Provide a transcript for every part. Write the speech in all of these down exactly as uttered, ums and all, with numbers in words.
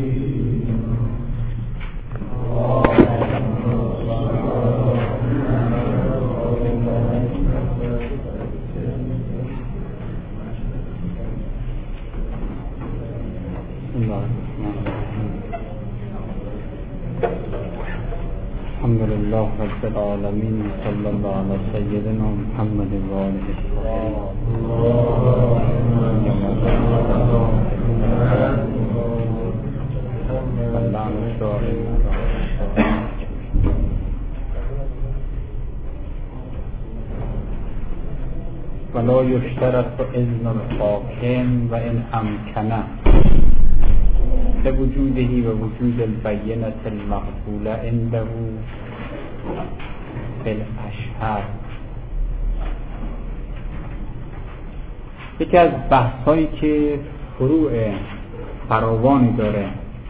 الحمد لله رب العالمين صلى الله على سيدنا محمد وآله ولا يشترط إذن الحاكم وإن أمكنه لوجوده ووجود البينة المقبولة عنده في الأشهر. یکی از بحث‌هایی که فروع فراوانی داره،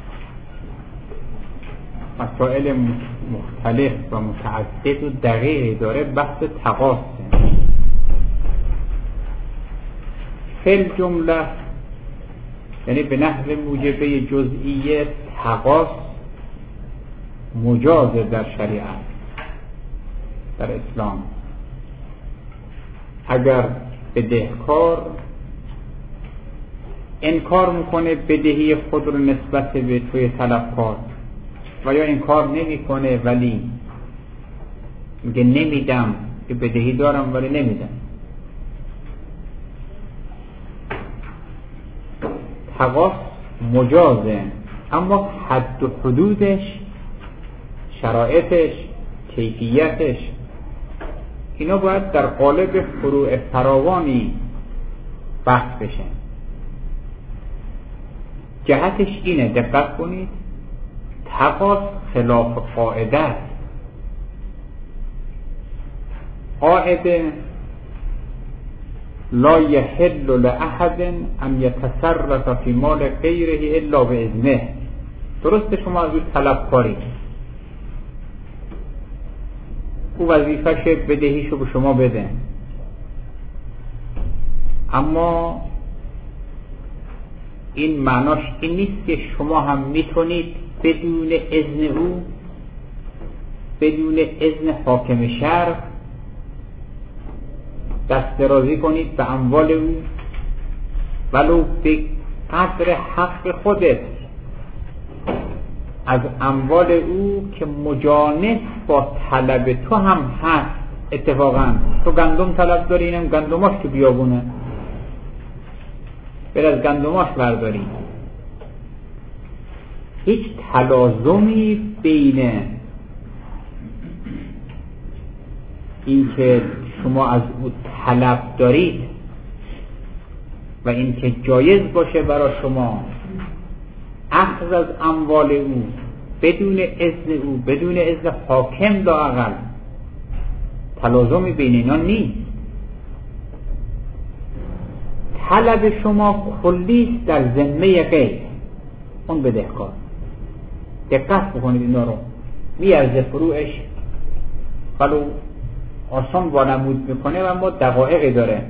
مسائل مختلف و متعدد و دقیقی داره، بحث تقاصه. فی جمله یعنی به نحو موجبه جزئیه تقاص مجاز در شریعت، در اسلام. اگر بدهکار انکار میکنه بدهی خود رو نسبت به توی طلبکار و یا انکار نمیکنه ولی میگه نمیدم، که بدهی دارم ولی نمیدم، تقاص مجازه، اما حد و حدودش، شرایطش، کیفیتش، اینا باید در قالب فروع فراوانی بحث بشه. جهتش اینه، دقت کنید، تقاص خلاف قاعده است. قاعده لا يحل لأحد ان يتصرف في مال غيره الا باذنه. درسته شما از او طلب کاری، او وظیفه‌ش بدهیشو به شما بده، اما این معناش این نیست که شما هم میتونید بدون اذن او، بدون اذن حاکم شرع دست درازی کنید به اموال او، ولو به قدر حق خودت از اموال او که مجانس با طلب تو هم هست. اتفاقا تو گندم طلب داری، اینم گندماش تو بیابونه، بر از گندماش برداری. هیچ تلازمی بین این که شما از او طلب دارید و این که جایز باشه برای شما اخذ از اموال او بدون اذن او، بدون اذن حاکم لااقل، تلازمی بین اینا نیست. طلب شما کلی در ذمه غیر اون بدهکار. دقت بکنید اینا رو، میارزه فروعش، ولو آسان وانمود میکنه و اما دقایقی داره.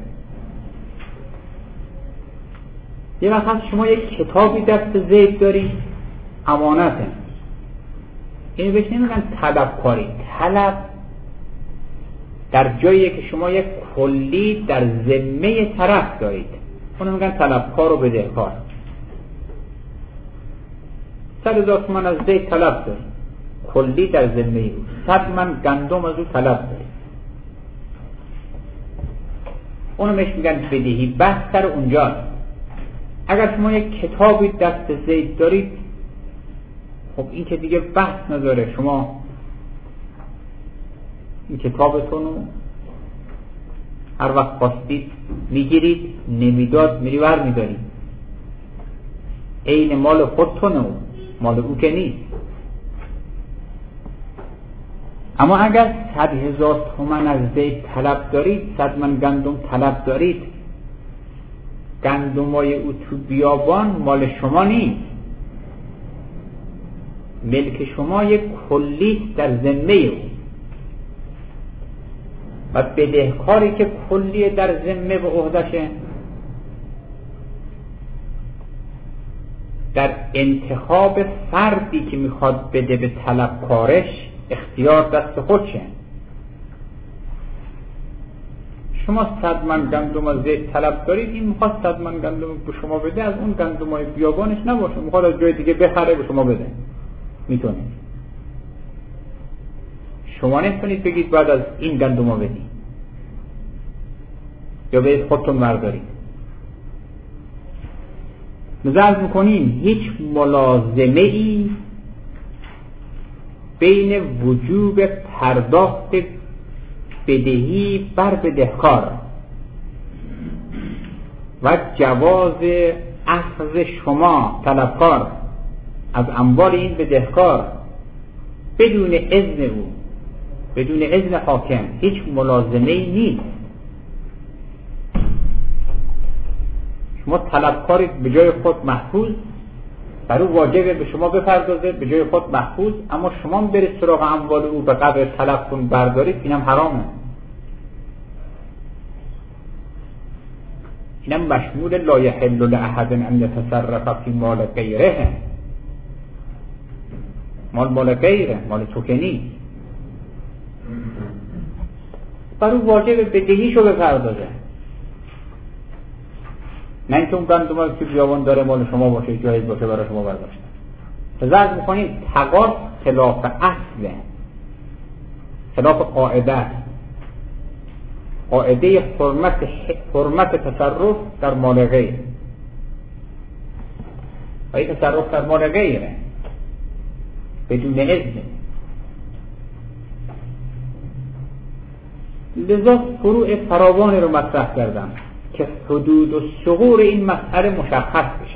یه وقت شما یک کتابی دست زید داری، امانته، اینو بهش نمیگن طلبکاری. طلب در جایی که شما یک کلی در ذمه طرف دارید، اونو میگن طلبکار و بدهکار. صد هزار تومان از زید طلب داری، کلی در ذمه او، صد من گندم از او طلب داری، اونو میش میگن بدهی. بحث سر اونجاست. اگر شما یک کتابی دست زید دارید، خب این که دیگه بحث نداره، شما این کتابتون رو هر وقت خواستید میگیرید، نمیداد میری ور میدارید، این مال خودتونه، مال او که نیست. اما اگر صد هزار تومن از زید طلب دارید، صد من گندم طلب دارید، گندمای او تو بیابان مال شما نیست، ملک شما یک کلی در ذمه او. و بدهکاری که کلی در ذمه به عهدشه، در انتخاب فردی که میخواد بده به طلبکارش اختیار دست خودشه. شما صد من گندم از زیت طلب دارید، این میخواد صد من گندم به شما بده، از اون گندمای بیابانش نباشه، میخواد از جای دیگه بخره به شما بده. میتونه. شما نمیتونید بگید بعد از این گندمو بدید یا به خودتون بردارید. نظر میکنین هیچ ملازمه ای بین وجوب پرداخت بدهی بر بدهکار و جواز اخذ شما طلبکار از اموال این بدهکار بدون اذن او، بدون اذن حاکم، هیچ ملازمه ای نیست. شما طلبکارید به جای خود محفوظ، بر او واجبه به شما بپردازه، به جای خود محفوظ، اما شما برید سراغ اموال او به قدر طلب کن بردارید، اینم حرامه. اینم مشمول لا یحل لاحد ان یتصرف فی مال غیره. مال مال غیره، مال تو که نیست. بر او واجبه بدهیشو بپردازه، نه اینکه اون گندم که بیابان داره مال شما باشه، جایز باشه برای شما برداشته. تزرد میکنید تقاس خلاف اصله، خلاف قاعده، قاعده حرمت حرمت تصرف در مال غیر. و این تصرف در مال غیره بدون اذن. لذا فروع فراوانی رو مطرح کردم که حدود و ثغور این مسئله مشخص بشه.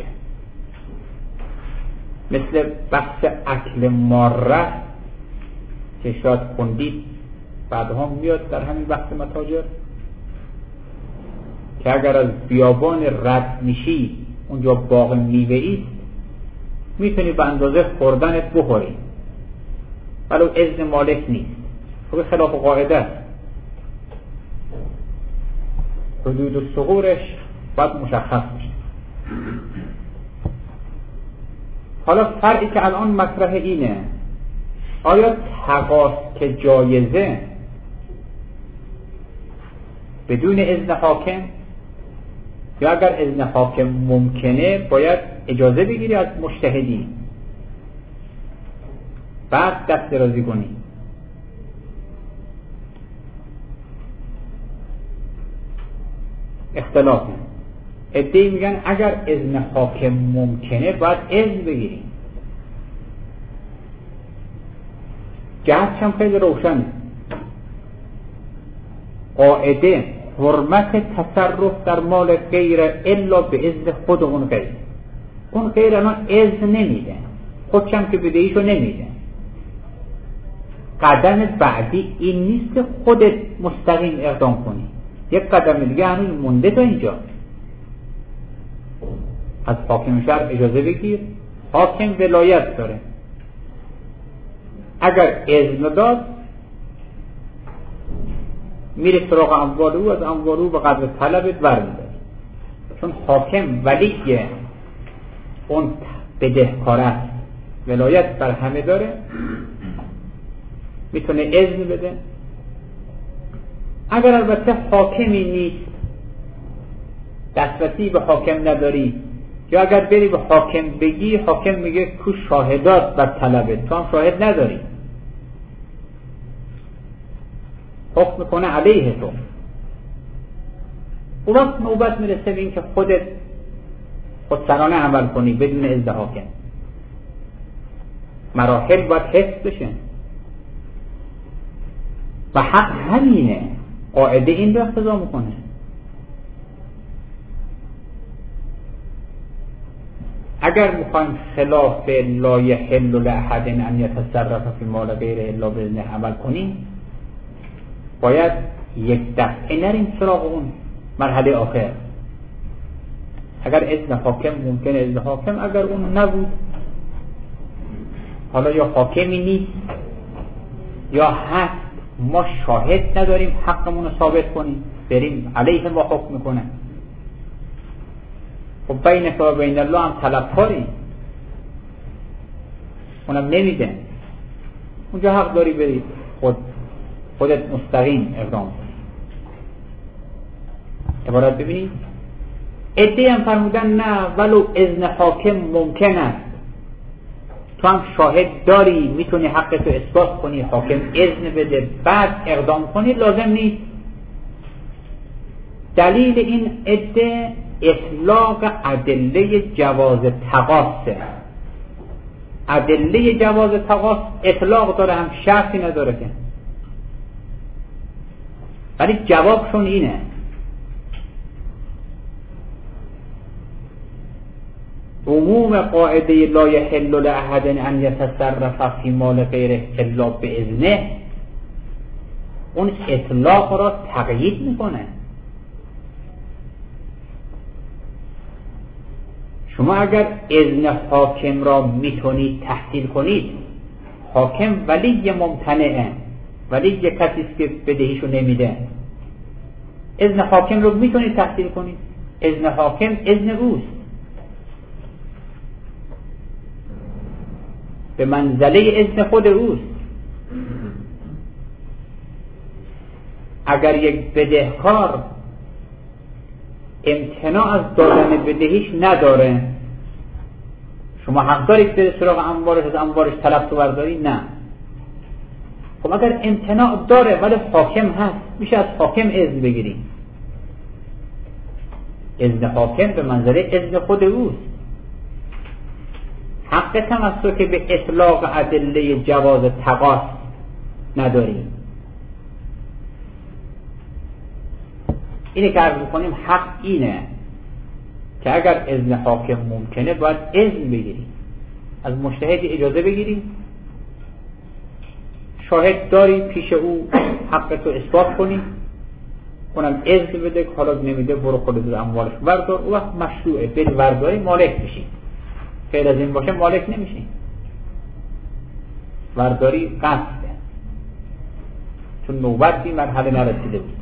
مثل بحث اکل ماره که شاید خوندید بعدها میاد در همین بحث متاجر، که اگر از بیابان رد میشی اونجا باغ میوه ایست، میتونی به اندازه خوردنت بخوری ولو اذن مالک نیست. خب خلاف قاعده است. حدود و ثغورش باید مشخص میشه. حالا فرقی که الان مطرح اینه، آیا تقاس که جایزه بدون اذن حاکم، یا اگر اذن حاکم ممکنه باید اجازه بگیری از مجتهدی بعد دست درازی کنی؟ اختلافه. عده‌ای میگن اگر اذن حاکم ممکنه باید اذن بگیریم. جهتش هم خیلی روشنه. قاعده حرمت تصرف در مال غیر الا به اذن خود اون غیر. اون غیر الان اذن نمیده، خودشم که بدهیشو نمیده. قدم بعدی این نیست که خودت مستقیم اقدام کنی، یک قدم دیگه هنوز مونده تا اینجا. از حاکم شهر اجازه بگیر، حاکم ولایت داره، اگر اذن داد میره سراغ اموال او، از اموال او به قدر طلبت برمی‌داره، چون حاکم ولی اون بدهکار است، ولایت بر همه داره، میتونه اذن بده. اگر البته حاکمی نیست، دسترسی به حاکم نداری، یا اگر بری به حاکم بگی، حاکم میگه کو شاهدات بر طلبه، تو هم شاهد نداری، حکم میکنه علیه تو. اون وقت نوبت میرسه به این که خودت خودسرانه عمل کنی بدون اذن حاکم. مراحل باید حفظ بشه و حق همینه، قاعده این رو اقتضا میکنه. اگر میخوایم خلاف لا یحل لاحد ان یتصرف فی مال غیره الا باذنه عمل کنیم، باید یک دفعه نریم سراغ اون مرحله آخر. اگر اذن حاکم ممکنه اذن حاکم، اگر اون نبود، حالا یا حاکمی نیست یا هست، ما شاهد نداریم حقمون رو ثابت کنیم، بریم علیه ما حکم میکنه. خب بین و بین الله هم طلبکاری، اونم نمیده، اونجا حق داری بری خود خودت مستقیم اقدام کنی. عبارت ببینید، عده‌ای هم فرمودن نه ولو اذن حاکم ممکن است، تو هم شاهد داری میتونی حق تو اثبات کنی، حاکم اذن بده بعد اقدام کنی، لازم نیست. دلیل این عده اطلاق ادله جواز تقاصه. ادله جواز تقاص اطلاق داره، هم شرطی نداره که، ولی جوابشون اینه عموم قاعده لا یحل لاحد ان یتصرف فی مال غیره الا باذنه، اون اطلاق را تقیید میکنه. شما اگر اذن حاکم را میتونید تحصیل کنید، حاکم ولی ممتنعه، ولی یه کسی است که بدهیشو نمیده، اذن حاکم رو میتونید تحصیل کنید. اذن حاکم اذن اوست، به منزله اذن خود اوست. اگر یک بدهکار امتناع از دادن بدهیش نداره، شما حق دارید به سراغ اموالش از اموالش طلب تو برداری؟ نه. خب اگر امتناع داره ولی حاکم هست، میشه از حاکم اذن بگیریم. اذن حاکم به منزله اذن خود اوست. حق تمسک به اطلاق ادله جواز تقاص نداریم. اینه که عرض می‌کنیم حق اینه که اگر اذن حاکم ممکنه باید اذن بگیریم، از مجتهد اجازه بگیریم، شاهد داری پیش او حق تو اثبات کنی، اونم اذن بده که حالا نمیده برو خودت از اموالش بردار، او وقت مشروعه بری برداری مالک بشی. غیر از این باشه مالک نمیشی. برداری قصده، چون نوبت این مرحله نرسیده بود.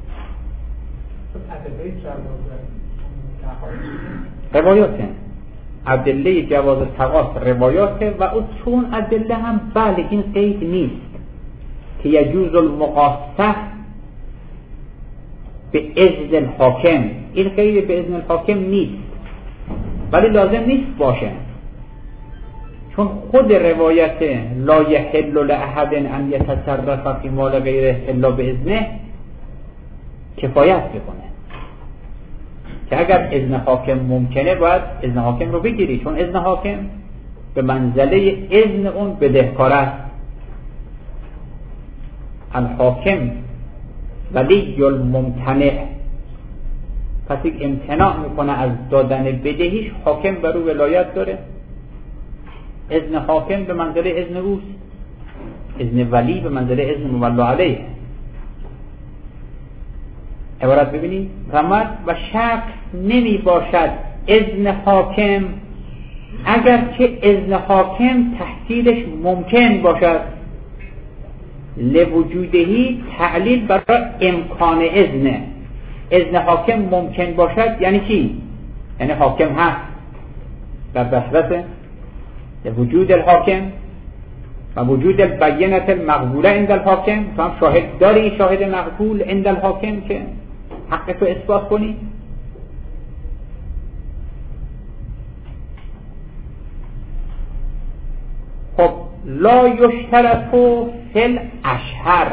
روایاته ادله جواز تقاص روایاته و او چون ادله هم بله این قید نیست که یجوز المقاصه به اذن الحاکم، این قید به اذن الحاکم نیست، ولی لازم نیست باشه، چون خود روایت لا یحل لاحد ان یتصرف فی مال غیره الا باذنه کفایت میکنه که اگر اذن حاکم ممکنه باید اذن حاکم رو بگیری، چون اذن حاکم به منزله اذن اون بدهکار است. الحاکم ولی الممتنع، پس یک امتناع میکنه از دادن بدهیش، حاکم بر او ولایت داره. اذن حاکم به منزله اذن اوست، اذن ولی به منزله اذن مولا علیه. عبارت ببینید رمد و شک نمی باشد اذن حاکم اگر که اذن حاکم تحصیلش ممکن باشد، لوجودهی تعلیل برای امکان اذنه. اذن حاکم ممکن باشد یعنی چی؟ یعنی حاکم هست در دسترسه، وجود الحاکم و وجود البینه المقبوله عند الحاکم. تو هم شاهد داری، شاهد مقبول عند الحاکم که حق تو اثبات کنی. خب لا یشترط فی الاشهر،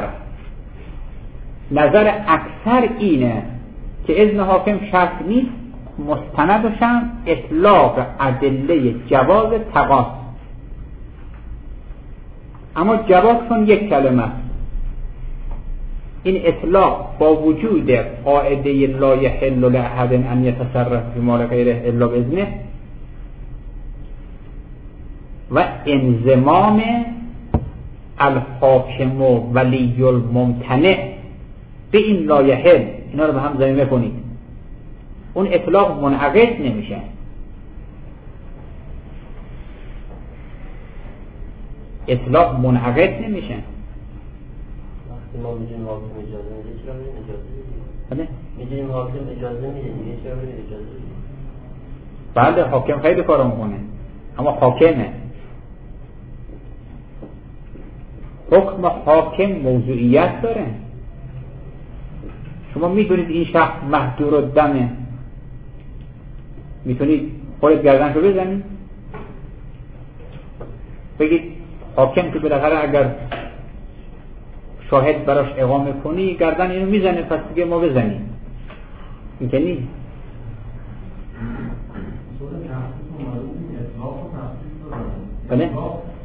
نظر اکثر اینه که اذن حاکم شرط نیست، مستندشم اطلاق ادله جواز تقاص. اما جوابشون یک کلمه، این اطلاق با وجود قاعده لا یحل لاحد ان یتصرف فی مال غیره الا باذنه و انضمام الحاکم و ولی الممتنع به این لا یحل، اینا رو به هم ضمیمه کنید، اون اطلاق منعقد نمیشه. اطلاق منعقد نمیشه. ما میگیم حاکم اجازه میده، چرا میگیم اجازه میده؟ بله میگیم حاکم اجازه میده دیگه، چرا میگیم اجازه میده؟ بله حاکم خیلی کارو میکنه، اما حاکمه حکم حاکم موضوعیت داره. شما میدونید این شخص مهجور الدمه، میتونید خودت گردنشو بزنید بگید حاکم که بالاخره اگر شاهد براش اقامه کنی گردن اینو میزنه، پس دیگه ما بزنیم. این که نیست. بله؟ این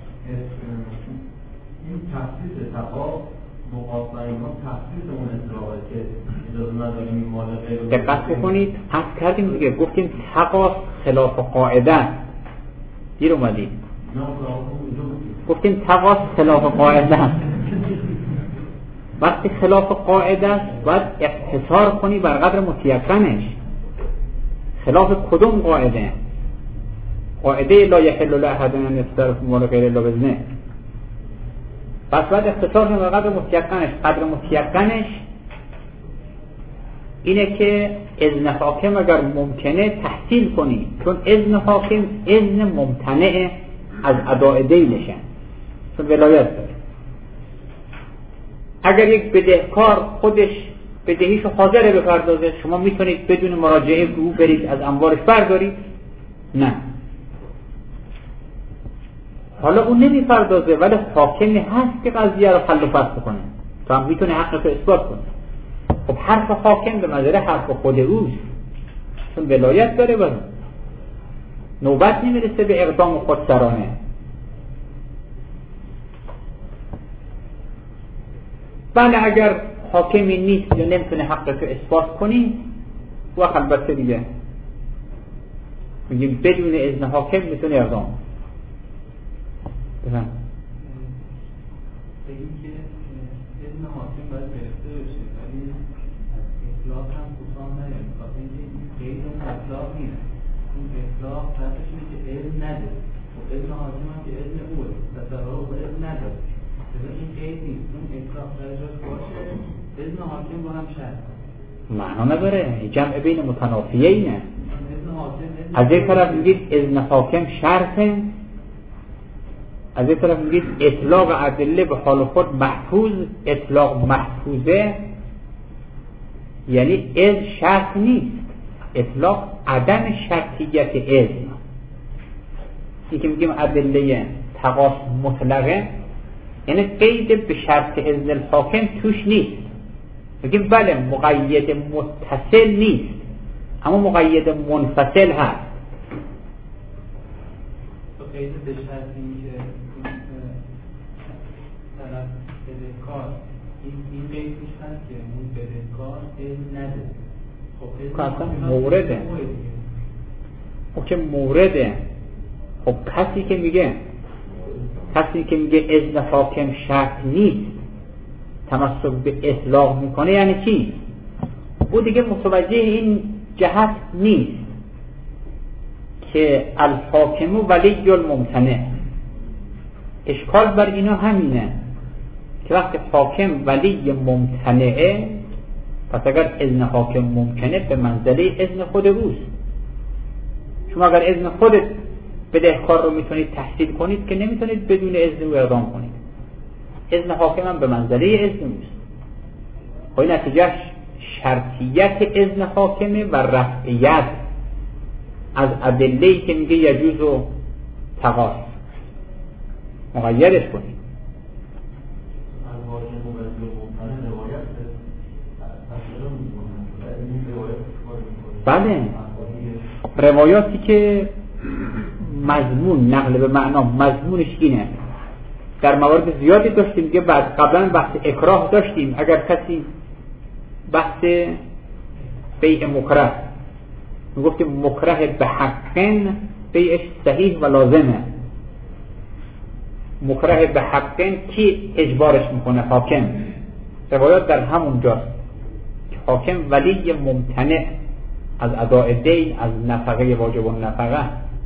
تخصیص تقا مقابل اینا تخصیص اون اطلاقه که اجازه نداریم این مالقه. دقت بکنید، حس کردیم دیگه، گفتیم تقا خلاف قاعده است. دیر اومدید گفتیم تقا خلاف قاعده است. وقتی خلاف قاعده است باید اقتصار کنی بر قدر متیقنش. خلاف کدوم قاعده؟ قاعده لا یحل لاحد ان یتصرف مال غیر الا باذنه. پس باید اقتصار کنی بر قدر متیقنش. قدر متیقنش اینه که اذن حاکم اگر ممکنه تحصیل کنی، چون اذن حاکم اذن ممتنع از اداء دینشه، چون ولایت داره. اگر یک بدهکار خودش بدهیشو حاضره بپردازه، شما میتونید بدون مراجعه به او برید از اموالش بردارید؟ نه. حالا اون نمیپردازه ولی حاکمی هست که قضیه رو حل و فصل کنه، تو هم میتونه حقش رو اثبات کنه. خب حرف حاکم به منظر حرف خود اوست، چون ولایت داره برای نوبت نمیرسه به اقدام خودسرانه. بله اگر حاکمی نیست یا نمیتونه حقش رو اثبات کنی و البته دیگه میگیم بدون اذن حاکم میتونه اقدام بفهم. بگیم که اذن حاکم باید گرفته بشه ولی از اطلاق هم کوتاه نیاد، بخاطر اینکه این غیر اطلاق نیست. این اطلاق فرقش اینه که اذن نداره و اذن حاکم هم که اذن اوه تصرف و اذن نداره. این غیر نیست، اون اطلاق درجاش باشه، اذن حاکم با هم شرط معنا نداره، جمع بین متنافیه اینه. از یک طرف میگید اذن حاکم شرطه، از یک طرف میگید اطلاق ادله به حال خود محفوظ. اطلاق محفوظه یعنی اذن شرط نیست، اطلاق عدم شرطیت اذن. این که میگیم ادله تقاص مطلقه یعنی قید به شرط اذن الحاکم توش نیست. میگیم بله مقید متصل نیست اما مقید منفصل هست. تو قید به شرط این که طرف بدهکار این این قید توش هست که اون بدهکار اذن نداره. خب اصلا مورده او که مورده. خب کسی که میگه کسی که میگه اذن حاکم شرط نیست تمسک به اطلاق میکنه یعنی چی؟ او دیگه متوجه این جهت نیست که الحاکم ولی الممتنع. اشکال بر اینا همینه که وقتی حاکم ولی ممتنعه پس اگر اذن حاکم ممکنه به منزله اذن خود اوست. شما اگر اذن خودت بدهکار رو میتونید تحصیل کنید که نمیتونید بدون اذن او اقدام کنید. اذن حاکم هم به منزله اذن اوست. خب این نتیجهش شرطیت اذن حاکمه و رفعیت از ادله‌ای که میگه یجوز و تقاص مقیدش کنید. بله روایاتی که مضمون نقل به معنا مضمونش اینه در موارد زیادی داشتیم که بعد قبلا بحث اکراه داشتیم. اگر کسی بحث بیع مکره میگفتیم مکره به حقن بیعش صحیح و لازمه. مکره به حقن کی اجبارش میکنه؟ حاکم. روایات در همون جاست که حاکم ولی ممتنع از اداء دین از نفقه واجب و نفقه.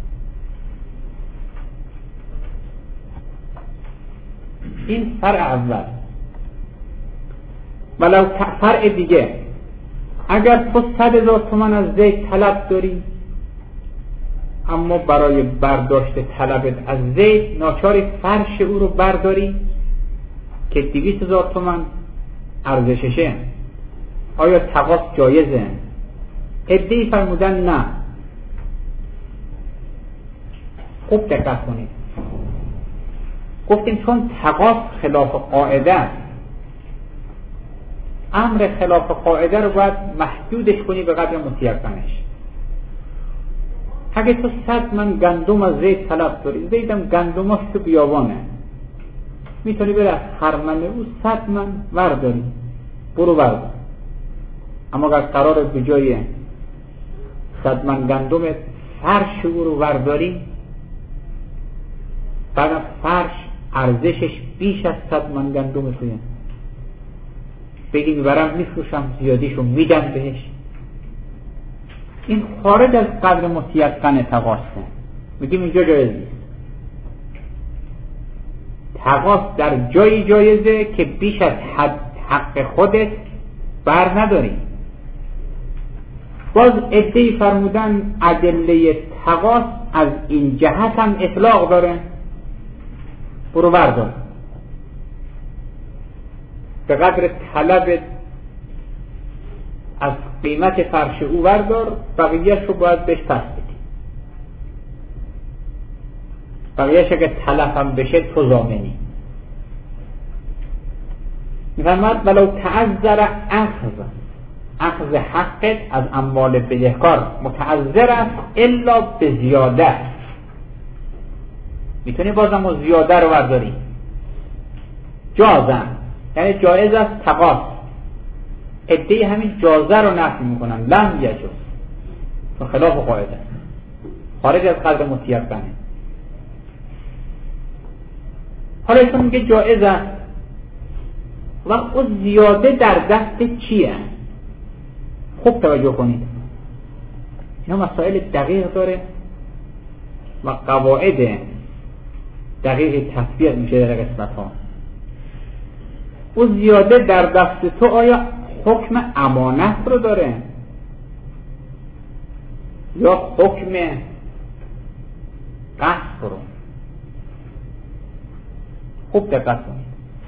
این فرع اول. ولو فرع دیگه اگر تو صد هزار تومان از زید طلب داری اما برای برداشت طلبت از زید ناچاری فرش او رو برداری، که دویست هزار تومن ارزششه، آیا تقاص جایزه؟ عده‌ای فرمودن نه. خوب دقت کنید. گفتیم چون تقاص خلاف قاعده است، امر خلاف قاعده رو باید محدودش کنی به قدر متیقنش. اگه تو صد من گندم از زید طلب داری، زیدم گندماش تو بیابانه، میتونی بره از خرمن او صد من ورداری، برو وردار. اما اگر قرار به جای صد من گندم فرش او رو ورداری، بعد فرش ارزشش بیش از صد من گندم تویه، بگی میبرم میفروشم زیادیشو میدم بهش، این خارج از قدر متیقن تقاصه. میگیم اینجا جایز نیست. تقاص در جایی جایزه که بیش از حد حق خودت بر نداری. باز عده‌ای فرمودن ادله تقاص از این جهت هم اطلاق داره، برو بردار، به قدر طلب از قیمت فرش او بردار، بقیهش رو باید بهش پس بدی. بقیهش اگه طلب هم بشه تو ضامنی. میفرماد ولو تعذر اخذ اخذ حقت از اموال بدهکار متعذر است الا به زیاده، میتونی بازم و زیاده رو برداری، جازم یعنی جایز است تقاص. عده‌ای همین جازه رو نفی میکنن، لم یجوز، تو خلاف قاعده، خارج از قدر متیقنه. حالا ایشون میگه جایز است و اون زیاده در دست چیه؟ خوب توجه کنید، اینا مسائل دقیق داره و قواعد دقیق تطبیق میشه در قسمت ها. اون زیاده در دست تو آیا حکم امانت رو داره یا حکم قصد رو؟ خوب دقت کنید.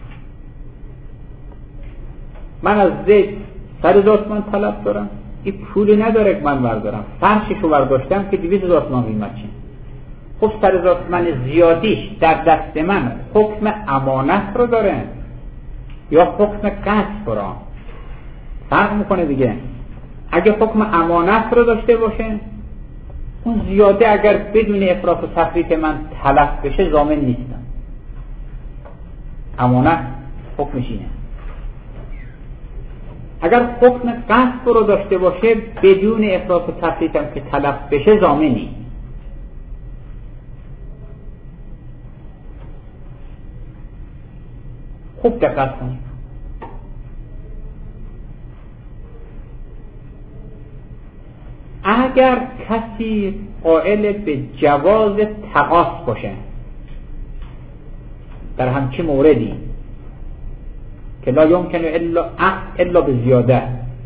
من از زید صد هزار تومان طلب دارم، این پولی نداره که من بردارم، فرشش رو برداشتم که دویست هزار تومان قیمت چه. خب صد هزار تومان زیادیش در دست من حکم امانت رو داره یا حکم قصد رو؟ فرق میکنه دیگه. اگه حکم امانت رو داشته باشه، اون زیاده اگر بدون افراط و تفریط من تلف بشه ضامن نیستم. امانت حکمش اینه. اگر حکم قصد رو داشته باشه، بدون افراط و تفریط هم که تلف بشه ضامنی. خوب دقت کنید. اگر کسی قائل به جواز تقاص باشه در همچین موردی که لا یمکن الا الا به زیاده،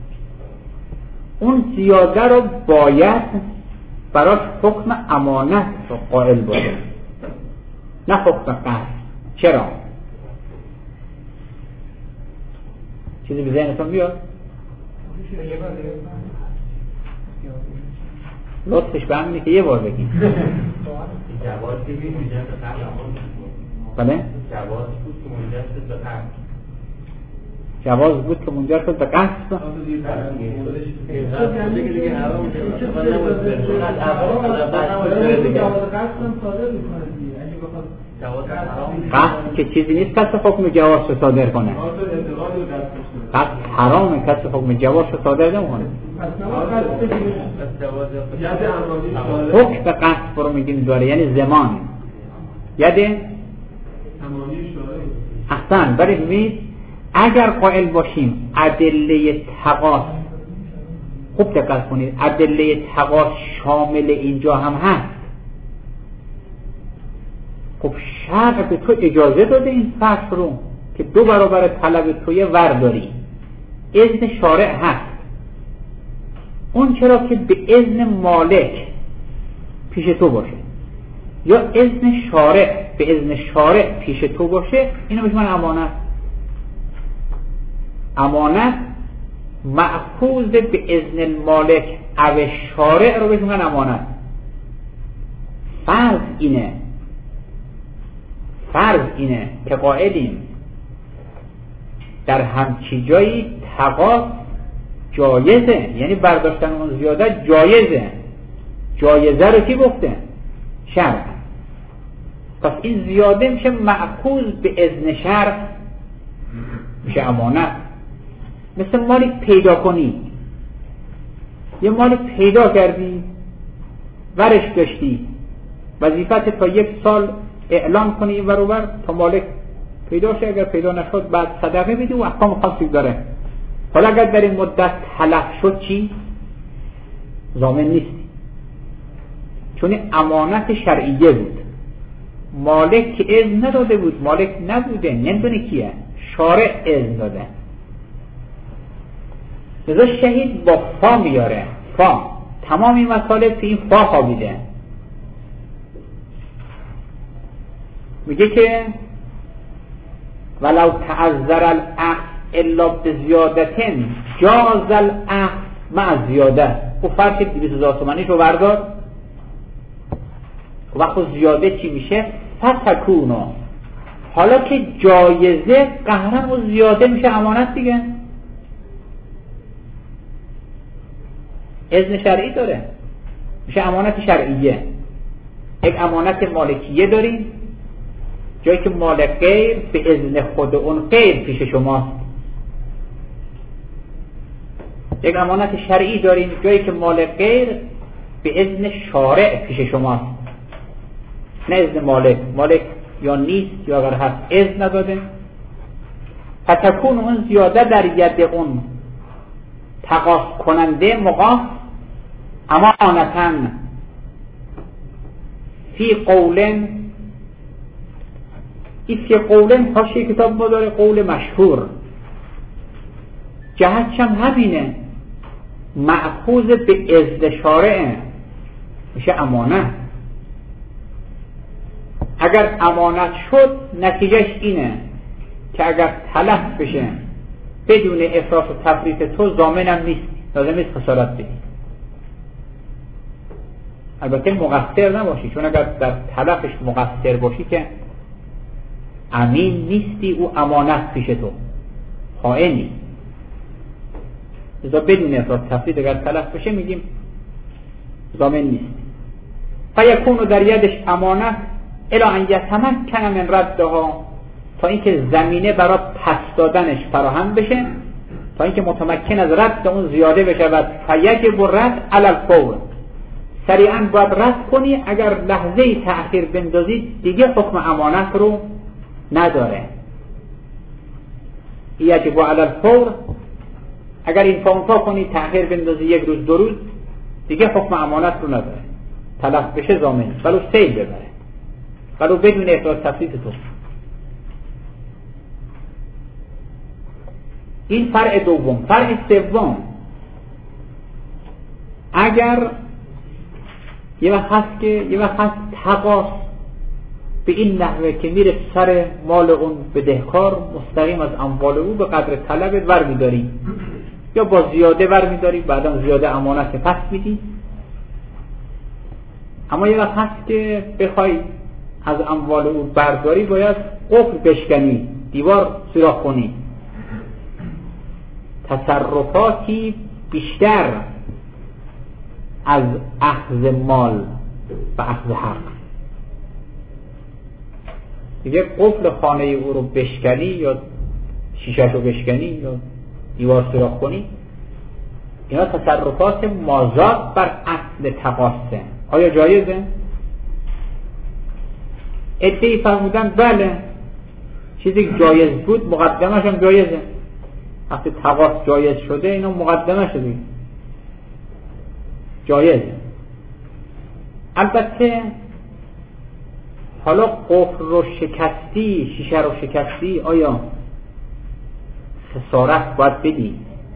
اون زیاده رو باید براش حکم امانت رو قائل باشه، نه حکم قصد. چرا؟ چیزی به ذهنتون بیاد؟ لطفش به همینه که یه بار بگیم. جواز که بید میجن به قرد. بله؟ جواز بود که منجر شد به قرد. جواز بود که منجر شد به قصد. قصد که چیزی نیست کسی حکم جواز رو صادر کنه. قصد حرامه، کسی حکم جواز رو صادر نمی‌کنه. حکم به قصد رو میگیم داره، یعنی زمان یده احسن. ولی ببینید اگر قائل باشیم ادله تقاص، خوب دقت کنید، ادله تقاص شامل اینجا هم هست. خب شرع به تو اجازه داده این فرش رو که دو برابر طلب توی ورداری، اذن شارع هست. اون چرا که به اذن مالک پیش تو باشه یا اذن شارع به اذن شارع پیش تو باشه، اینو بهش من امانت. امانت مأخوذ به اذن المالک او شارع رو بهش میگن امانت. فرض اینه فرض اینه که قائلیم در همچی جایی تقاض جایزه، یعنی برداشتن اون زیادت جایزه. جایزه رو کی گفته؟ شرع. پس این زیاده میشه مأخوذ به اذن شرع، میشه امانت. مثل مالی پیدا کنی، یه مالی پیدا کردی ورش داشتی، وظیفت تا یک سال اعلام کنی این ور و ور تا مالک پیدا شه. اگر پیدا نشد بعد صدقه بدی و احکام خاصی داره. حالا اگر در این مدت تلف شد چی؟ ضامن نیستی، چون امانت شرعیه بود. مالک که اذن نداده بود، مالک نبوده، نمیدونه کیه، شارع اذن داده. لذا شهید با فا میاره، فا تمام این مطالب تو این فا خوابیده. میگه که ولو تعذر الاخذ الا بزیادتن جاز الاخذ مع زیاده. او فرش دویست هزار تومانیش رو بردار، وقت زیاده چی میشه؟ فتکونو. حالا که جایزه قهرم و زیاده میشه امانت دیگه. اذن شرعی داره، میشه امانت شرعیه. یک امانت مالکیه داریم، جایی که مالک غیر به اذن خود اون غیر پیش شماست. یک امانت شرعی داریم، جایی که مالک غیر به اذن شارع پیش شماست، نه اذن مالک. مالک یا نیست یا اگر هست اذن نداده. فتکون اون زیاده در ید اون تقاض کننده مقاف امانتن فی قولن. این فی قولن حاشیه کتاب ما داره قول مشهور، جهتش هم همینه، مأخوذ به اذن شارع میشه امانت. اگر امانت شد نتیجهش اینه که اگر تلف بشه بدون افراط و تفریط تو ضامنم نیست، لازم نیست خسارت بدی. البته مقصر نباشی، چون اگر در تلفش مقصر باشی که امین نیستی، او امانت پیش تو خائنی. لذا بدون افراط تفریط اگر تلف بشه میگیم ضامن نیست. فیکون در یدش امانت الی ان یتمکن من ردها، تا اینکه زمینه برای پس دادنش فراهم بشه، تا اینکه متمکن از رد اون زیاده بشه. و فیجب رد علی الفور، سریعا باید رد کنی. اگر لحظه تأخیر بندازید دیگه حکم امانت رو نداره. یجب علی الفور، اگر این فانفا کنی تأخیر بندازی یک روز دو روز دیگه حکم امانت رو نداره. تلف بشه ضامن، ولو سیل ببره، ولو بدون افراط تفریط تو. این فرع دوم. فرع سوم، اگر یه وقت هست که یه وقت هست تقاض به این نحوه که میره سر مال اون بدهکار، مستقیم از اموال او به قدر طلبت ور میداری، یا با زیاده ور میداری، بعدم زیاده امانت پس میدی. اما یه وقت هست که بخوای از اموال او برداری، باید قفل بشکنی، دیوار سوراخ کنی، تصرفاتی بیشتر از اخذ مال و اخذ حق. دیگه قفل خانه او رو بشکنی یا شیشش رو بشکنی یا دیوار سوراخ کنی، اینا تصرفات مازاد بر اصل تقاصه. آیا جایزه؟ ادعی فرمودن بله، چیزی که جایز بود مقدمش هم جایزه. وقتی تقاص جایز شده اینا مقدمه شده جایزه. البته حالا قفل رو شکستی، شیشه رو شکستی، آیا خسارت باید بدی؟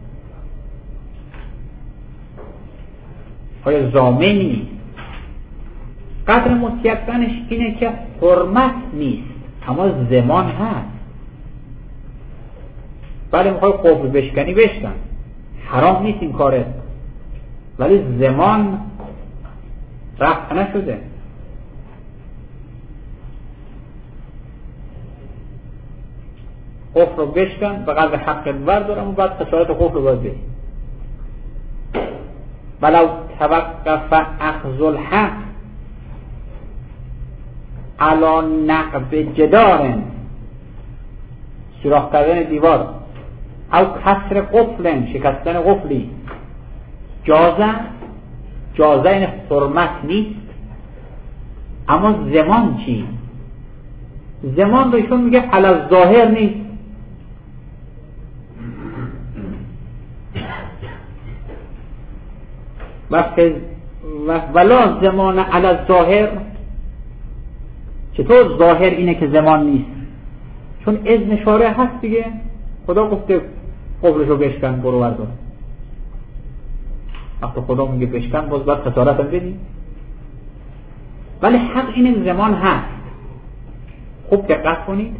آیا ضامنی؟ قدر متیقنش اینه که حرمت نیست اما ضمان هست. بله میخوای قفل بشکنی بشکن، حرام نیست این کاره، ولی زمان رفع نشده. قفل رو بشکن به قدر حق بردارم و بعد خسارت قفل رو باید بدی. ولو توقف اخذ الحق علی نقب جدار، سوراخ کردن دیوار، او کسر قفل، شکستن قفلی، جازه جازه این حرمت نیست. اما زمان چی؟ زمان رو ایشون میگه علی ظاهر نیست. وقتی ولا زمان علی ظاهر، چطور ظاهر اینه که زمان نیست؟ چون اذن شارع هست دیگه، خدا گفته قفلشو بشکن برو بردار. وقتی خدا میگه بشکن باز باید خسارت هم بدی. ولی حق این زمان هست. خوب دقت کنید،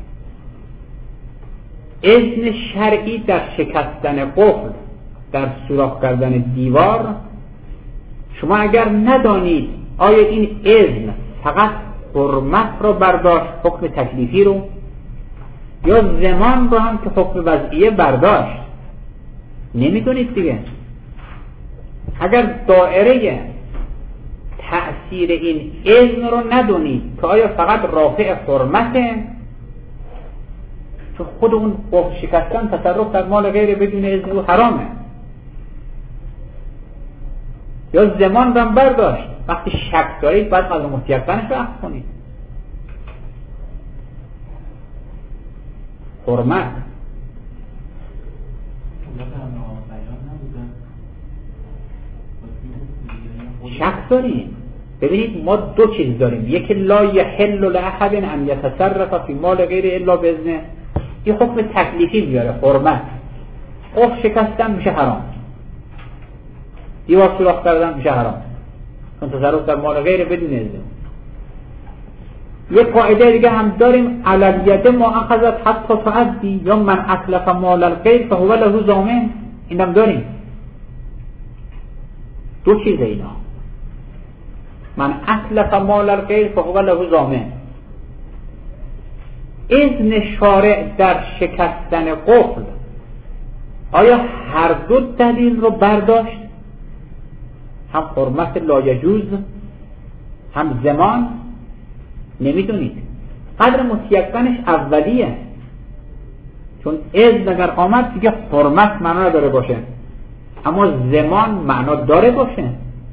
اذن شرعی در شکستن قفل، در سوراخ کردن دیوار، شما اگر ندانید آیا این اذن فقط حرمت رو برداشت، حکم تکلیفی رو، یا زمان رو هم که حکم وضعیه برداشت، نمیدونید دیگه. اگر دائره تأثیر این اذن رو ندونید که آیا فقط رافع حرمته، چون خود اون قفل شکستن تصرف در مال غیر بدون اذن او حرامه، یا زمان رو هم برداشت، وقتی شک دارید باید قضا متیقنش رو اخذ کنید. حرمت شک داریم. ببینید ما دو چیز داریم، یکی لا یحل لاحد ان یتصرف فی مال غیر الا باذنه، این حکم تکلیفی میاره، حرمت. قفل شکستن میشه حرام، دیوار سوراخ کردن میشه حرام، چون تصرف در مال غیر بدون اذن. یک قاعده دیگه هم داریم، علیت ما اخذت حتی تعدی، یا من اتلف مال الغیر فهو له ضامن. اینم داریم. دو چیز اینا، من اتلف مال الغیر فهو له ضامن. اذن شارع در شکستن قفل آیا هر دو دلیل رو برداشت؟ هم حرمت لایجوز هم زمان؟ نمیدونید. قدر متیقنش اولیه، چون اذن اگر آمد دیگه حرمت معنا نداره باشه، اما زمان معنا داره باشه.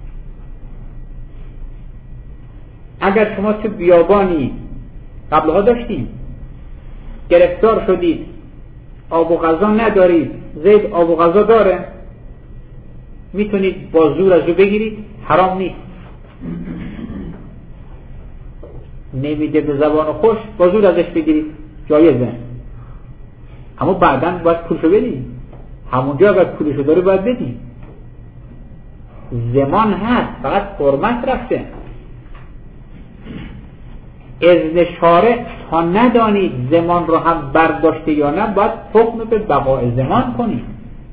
اگر شما تو بیابانی قبلها داشتیم گرفتار شدید، آب و غذا ندارید، زید آب و غذا داره، میتونید با زور از او بگیرید، حرام نیست. نمیده به زبان خوش، با زور ازش بگیرید، جایزه. اما بعداً باید پولشو بدید، همونجا اگر پولشو داره باید بدید. زمان هست، فقط حرمت رفته. اذن شارع تا ندانید زمان رو هم برداشته یا نه، باید حکم به بقاء زمان کنید.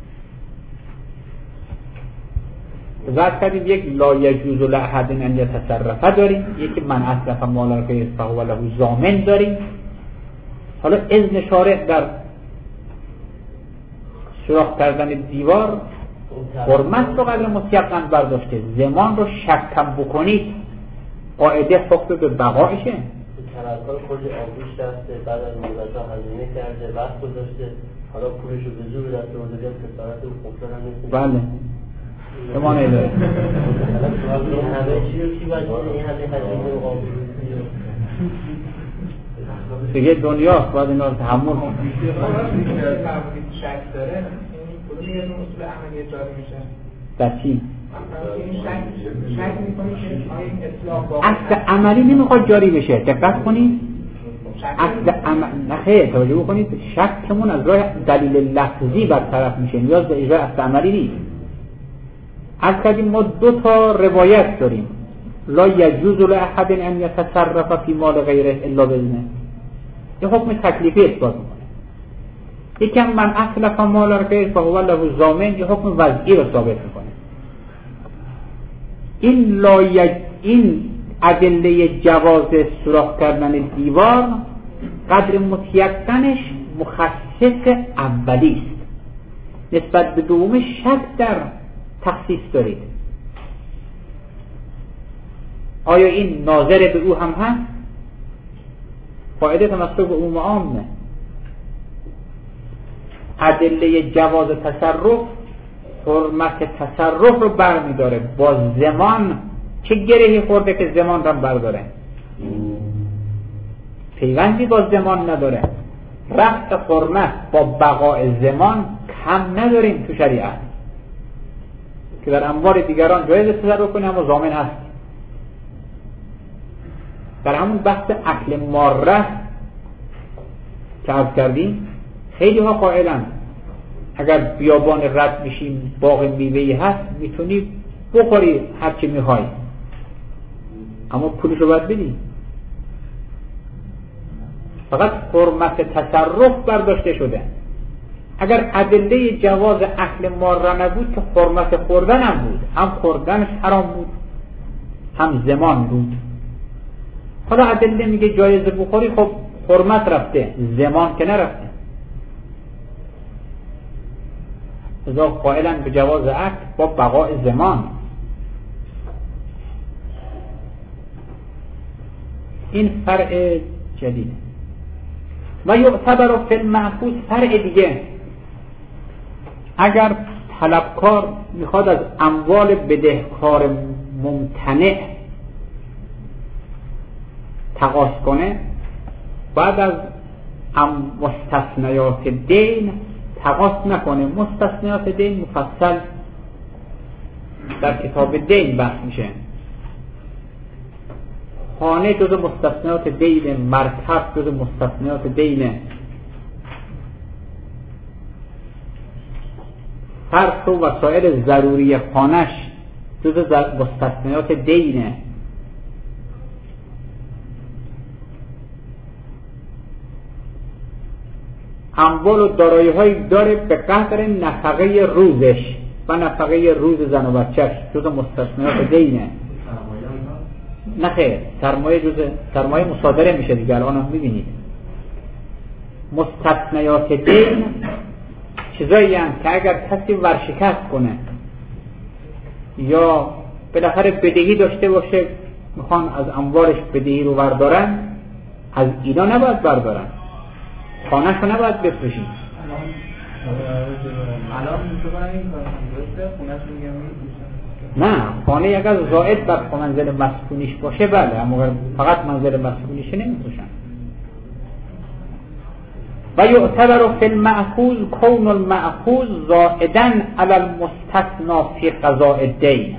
ذات کردیم یک لا یجوز لاحد ان یتصرف داریم، یکی من اتلف مال الغیر فهو له ضامن داریم. حالا اذن شارع در سوراخ کردن دیوار حرمت رو قدر متیقن برداشته، زمان رو شک کم بکنید، قاعده حکم به بقایشه. طلبکار کلی آبروش دسته، بعد از مدت‌ها هزینه کرده، وقت گذاشته، حالا پولشو به زور دست آورده، بیاد خسارت اون قفل هم نیست. بله زمان اداره این همه چی رو کی باید این همه هزینه و آبروش دیگه دنیاست، باید اینا رو تحمل کنید. شک داره، کدوم یه اصول عملی جاری میشه؟ در چی؟ شک میکنی که آیا این اصلاح با اصل عملی نمیخواد جاری بشه، دقت کنید. اصل عمل نخیر توجه بکنید، شکمون از راه دلیل لفظی برطرف میشه، نیاز به اجرای اصل عملی نیست. از کردیم ما دو تا روایت داریم، لا یجوز لاحد ان یتصرف فی مال غیره الا باذنه، این حکم تکلیفی اثبات میکنه. یکم من اتلف مال الغیر فهو له ضامن یه حکم وضعی رو ثابت میکنه. این لایج این ادله جواز سوراخ کردن دیوار قدر متیقنش مخصص اولی است، نسبت به دوم شک در تخصیص دارید. آیا این ناظر به او هم هست؟ قاعده تمسک به عموم عامه. ادله جواز تصرف حرمت تصرف رو برمیداره، با زمان چه گرهی خورده که زمان رو برداره؟ پیوندی با زمان نداره. رفت حرمت با بقای زمان کم نداریم تو شریعت که در اموال دیگران جایز تصرف کنیم اما ضامن هست. در همون بحث اکل ماره که عرض کردیم خیلی ها قائلن اگر بیابان رد میشیم باغ میوه‌ای هست میتونی بخوری هر چی میخوای، اما پولشو باید بدی. فقط حرمت تصرف برداشته شده. اگر ادله جواز اکل ماره نبود که حرمت خوردن هم بود، هم خوردنش حرام بود هم زمان بود. حالا ادله میگه جایز بخوری، خب حرمت رفته زمان که نرفته. ازا قائلا به جواز اکل با بقای زمان. این فرع جدیده. و یعتبر فی المعکوس فرع دیگه، اگر طلبکار میخواد از اموال بدهکار ممتنع تقاضا کنه بعد از مستثنیات دین تقاضا نکنه. مستثنیات دین مفصل در کتاب دین بحث میشه. خانه جز مستثنیات دین، مرکب جز مستثنیات دین، فرش و وسایل ضروری خانش جز مستثنیات دینه. اموال و دارایی هایی داره به قدر نفقه روزش و نفقه روز زن و بچه‌ش جز مستثنیات دینه. نه خیر، سرمایه جز سرمایه مصادره میشه دیگه. الان هم میبینید مستثنیات دین چیزایی هم که اگر کسی ورشکست کنه یا بالاخره بدهی داشته باشه میخوان از اموالش بدهی رو بردارن، از اینا نباید بردارن، خانه‌ش رو نباید بفروشید. الان میتونن این کار درسته خونه‌ش رو میگم نه، خانه اگر زائد بر منزل مسکونیش باشه بله، اما فقط منزل مسکونیش نمیفروشن. و یعتبر فی المأخوذ کون المأخوذ زائدا علی المستثنی فی قضاء الدین.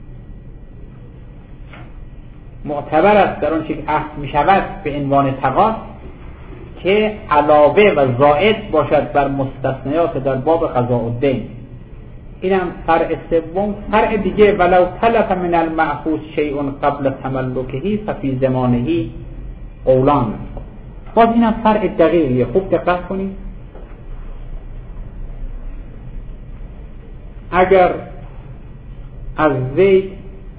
معتبر است در آن چیز اخذ می شود به عنوان تقاضا که علاوه و زائد باشد بر مستثنیات در باب قضاء الدین. اینم فرع سوم. فرع دیگه ولو تلف من المأخوذ شیء قبل تملکه ففی زمانه قولان. باز اینم فرع دقیقیه، خوب دقت کنید. اگر از زید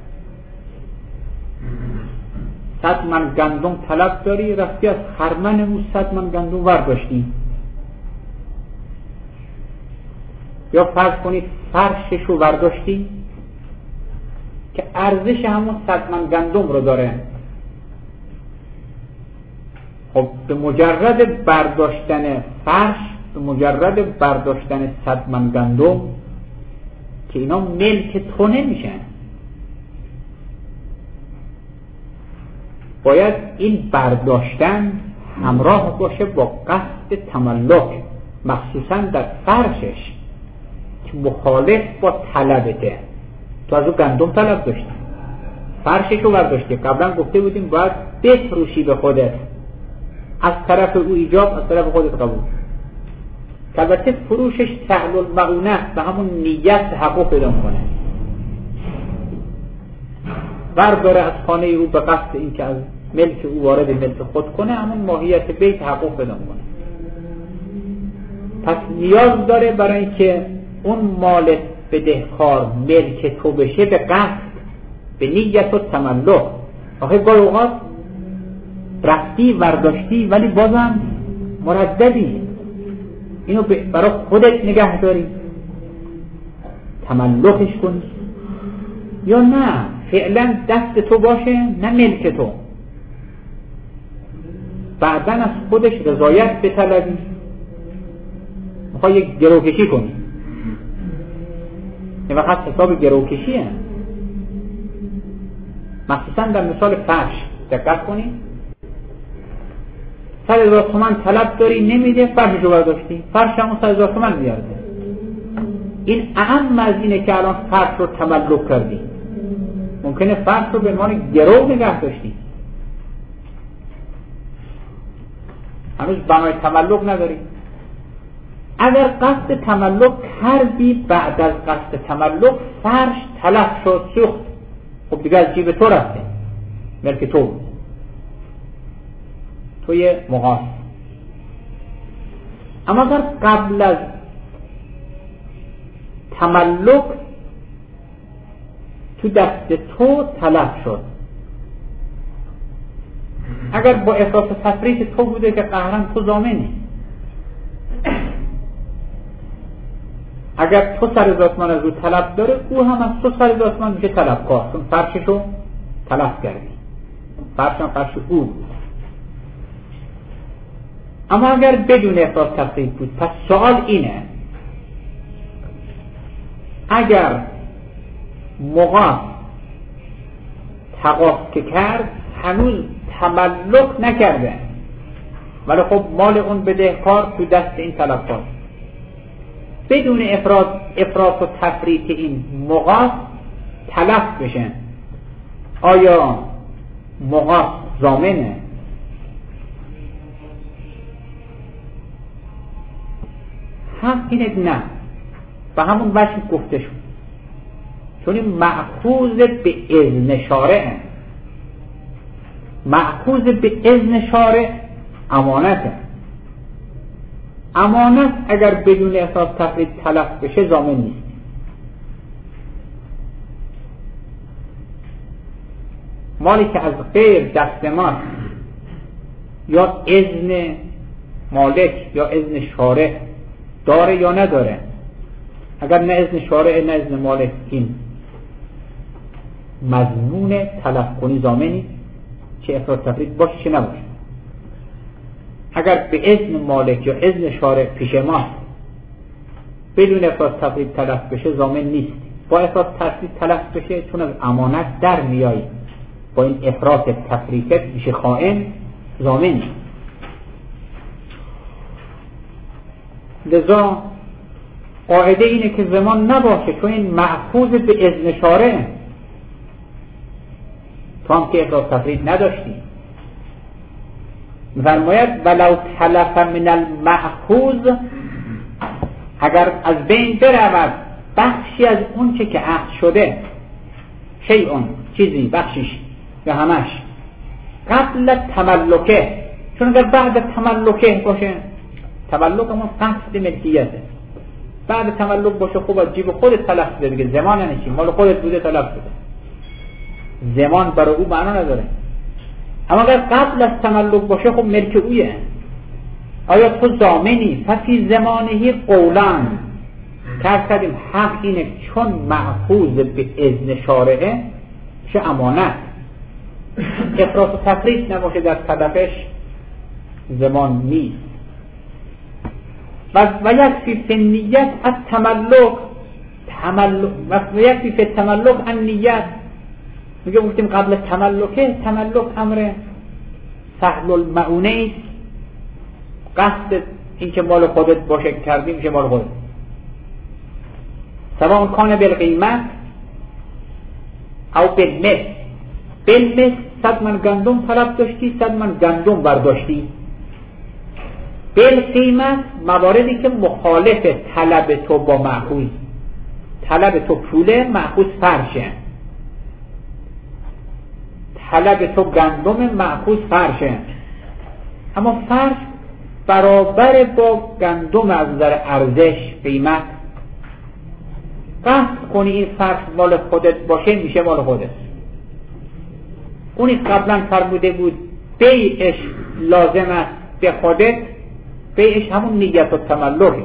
صد من گندم طلب داری، رفتی از خرمن او صد من گندم ورداشتی، یا فرض کنید فرشش رو برداشتی که ارزش همون صد من گندم رو داره، خب به مجرد برداشتن فرش، به مجرد برداشتن صد من گندم که اینا ملک تو نمیشن، باید این برداشتن همراه باشه با قصد تملک، مخصوصا در فرشش که مخالف با طلبته. تو از او گندم طلب داشتی، فرشش رو برداشتی، قبلا گفته بودیم باید بفروشی به خودت، از طرف او ایجاب، از طرف خودت قبول. که البته فروشش سهل المعونه به همون نیت حقوق پیدا کنه، برداره از خانه او به قصد این که از ملک او وارد ملک خود کنه، همون ماهیت بیت حقوق پیدا کنه. پس نیاز داره برای اینکه اون مال بدهکار ملک تو بشه به قصد، به نیت و تملک. آخه گاهی اوقات رفتی ورداشتی ولی بازم مرددی، اینو برای خودت نگه داری تملکش کنی، یا نه فعلا دست تو باشه نه ملک تو، بعدن از خودش رضایت بطلبی، میخوای یک گروکشی کنی. این وقت حساب گروکشیه، مخصوصا در مثال فرش دقت کنی. صد هزار تومن طلب داری نمیده، فرششو برداشتی، فرش همون صد هزار تومن میارده. این اهم از اینه که الان فرش رو تملک کردی. ممکنه فرش رو به عنوان گرو نگه داشتی، هنوز بنای تملک نداری. اگر قصد تملک کردی، بعد از قصد تملک فرش تلف شد، سوخت، خب دیگه از جیب تو رفته، ملک تو توی مقاس. اما اگر قبل از تملک تو دست تو تلف شد، اگر با افراط و تفریط تو بوده که قهرن تو ضامنی، اگر تو سر ذاتمان از او طلب داره، او هم از تو سر ذاتمان میشه طلبکار، چون فرششو تلف کردی، فرش هم فرش او بود. اما اگر بدون افراط تفریط بود، پس سوال اینه اگر مقام تقاف که کرد هنوز تملک نکرده، ولی خب مال اون بدهکار تو دست این طلبکار، بدون افراط افراط و تفریط این مقام تلف بشه، آیا مقام ضامنه؟ هم اینه نه، و همون وجه گفته شد، چون این مأخوذ به اذن شارع، مأخوذ به اذن شارع امانته. امانت اگر بدون افراط تفریط تلف بشه ضامن نیست. مالی که از غیر دست ما یا اذن مالک یا اذن شارع داره یا نداره، اگر نه اذن شارع نه اذن مالک، این مضمون تلف کنی ضامنی، چه افراط تفریط باشه چه نباشه. اگر به اذن مالک یا اذن شارع پیش ما بدون افراط تفریط تلف بشه ضامن نیست. با افراط تفریط تلف بشه چون از امانت در میایی، با این افراط تفریطت میشه خائن، ضامن نیست. لذا قاعده اینه که ضمان نباشه، چون این مأخوذ به اذن شارع، تو هم که افراط تفریط نداشتی. می‌فرماید ولو تلف من المأخوذ، اگر از بین برود بخشی از اون چه که عقد شده، شیء چیزی بخشش یا همش، قبل تملکه، چون اگر بعد تملکه باشه، تملک همون قصد ملکیته، بعد تملک باشه خب از جیب خودت تلف شده دیگه، زمان نشی، مال خودت بوده تلف شده، زمان برای او معنا نداره. اما اگر قبل از تملک باشه خب ملک اویه، آیا تو ضامنی؟ ففی زمانهی قولان که کردیم حق اینه چون مأخوذ به اذن شارعه چه امانت، افراط و تفریط نباشه در تلفش زمان نیست. و و یکفی فی النیت از تملک تملک و یکفی فی التملک ان نیت، میگه گفتیم قبل تملکه، تملک امر سهل المعونه است، قصد این که مال خودت باشه کردیم میشه مال خودت، سواء کان بالقیمت او بالمثل. بالمثل صد من گندم طلب داشتی، صد من گندم برداشتی. بالقیمت مواردی که مخالف طلب تو با مأخوذ، طلب تو پوله، مأخوذ فرشه، طلب تو گندم، مأخوذ فرشه. اما فرش برابر با گندم از نظر ارزش قیمت، قصد کنی این فرش مال خودت باشه میشه مال خودت. اونی قبلا فرموده بود بیعش لازم است به خودت، بیعش همون نیت و تملکه.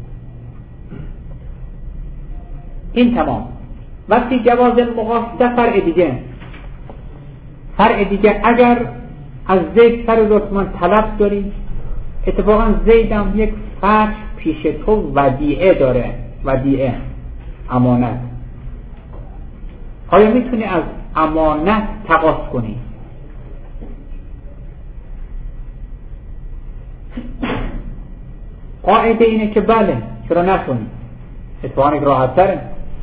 این تمام. وقتی جواز مقاصده فرع دیگه فرع دیگه اگر از زید سر رتمان طلب داری، اتفاقا زید هم یک فرش پیش تو ودیعه داره، ودیعه امانت، آیا میتونی از امانت تقاضا کنی؟ قاعده اینه که بله، چرا نکنی؟ اتفاقا راحت تره.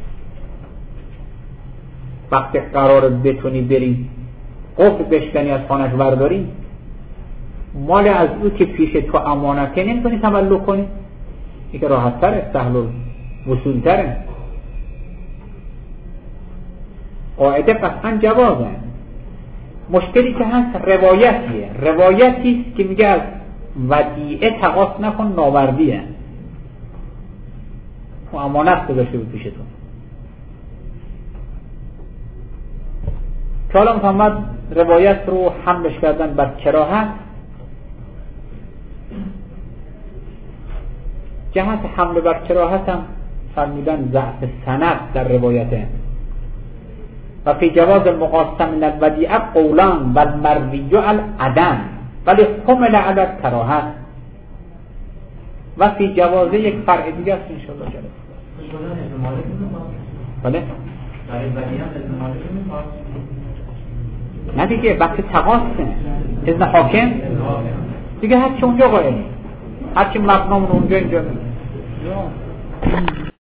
وقتی قرار بتونی بری قفل بشکنی از خانش برداری، مال از او که پیش تو امانته نمیتونی تملک کنی، این که راحت تره، سهل و وصول تره. قاعده قطعا جوازه. مشکلی که هست روایتیه، روایتی است که میگه از ودیعه تقاضا نکن، ناوردیه، و امانت گذاشته بود پیش تو. که حالا محمد روایت رو حملش کردن بر کراهت. جهت حمل بر کراهت هم فرمودن ضعف سند در روایته. و فی جواز المقاسم من الودیعه قولان و المروی العدم ولی حمل علی کراهت. و فی جوازه یک فرع دیگه است انشاءالله جلد. بله؟ نه دیگه بحث تقاصه، اذن حاکم دیگه هرچی اونجا قائلی، هرچی مبنامون اونجا اینجا